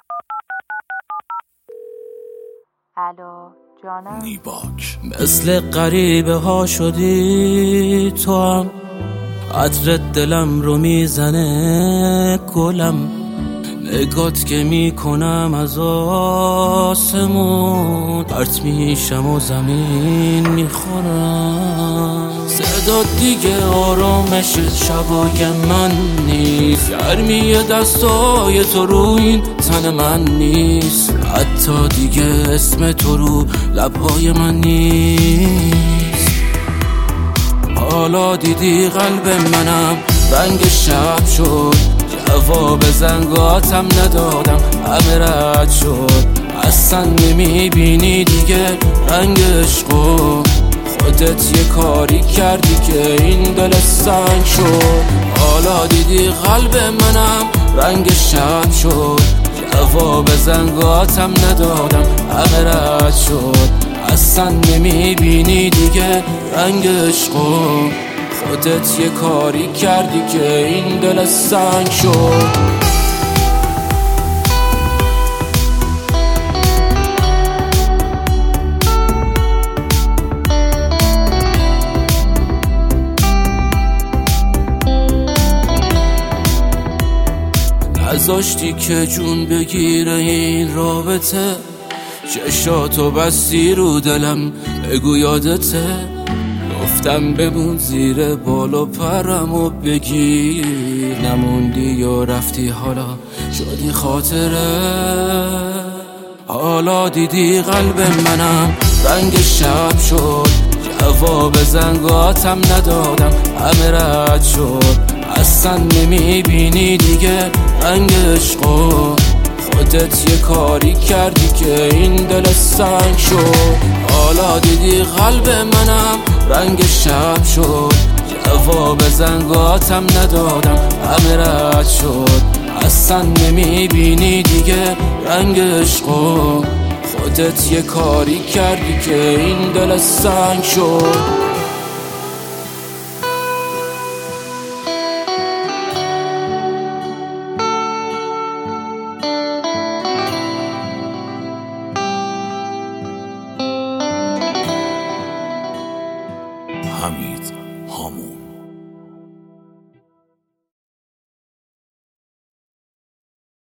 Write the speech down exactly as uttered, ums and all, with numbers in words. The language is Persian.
الو جانم. نیباک مثل غریبه ها شدی تو هم، عطر دلم رو میزنه گلم، نگات که میکنم از آسمون پرت میشم و زمین میخورم. صدا دیگه آرامش شبای من نیست، گرمی دستای تو رو این تن من نیست، حتی دیگه اسم تو رو لبهای من نیست. حالا دیدی قلب منم رنگ شب شد، جواب زنگاتم ندادم همه رد شد، اصلا نمیبینی دیگه رنگ عشقو، خودت یه کاری کردی که این دل سنگ شد. حالا دیدی قلب منم رنگ شب شد، جواب زنگاتم ندادم همه رد شد، اصلا نمیبینی دیگه رنگ عشقو، خودت یه کاری کردی که این دل سنگ شد. نذاشتی که جون بگیره این رابطه، چشاتو بستی رو دلم بگو یادته، گفتم بمون زیر بال و پرم و بگیر، نموندی و رفتی حالا شدی خاطره. حالا دیدی قلب منم رنگ شب شد، جواب زنگاتم ندادم همه رد شد، اصلا نمیبینی دیگه رنگ عشقو، خودت یه کاری کردی که این دل سنگ شد. حالا دیدی قلب منم رنگ شب شد، جواب زنگاتم ندادم همه رد شد، اصلا نمیبینی دیگه رنگ عشقو، خودت یه کاری کردی که این دل سنگ شد. حمید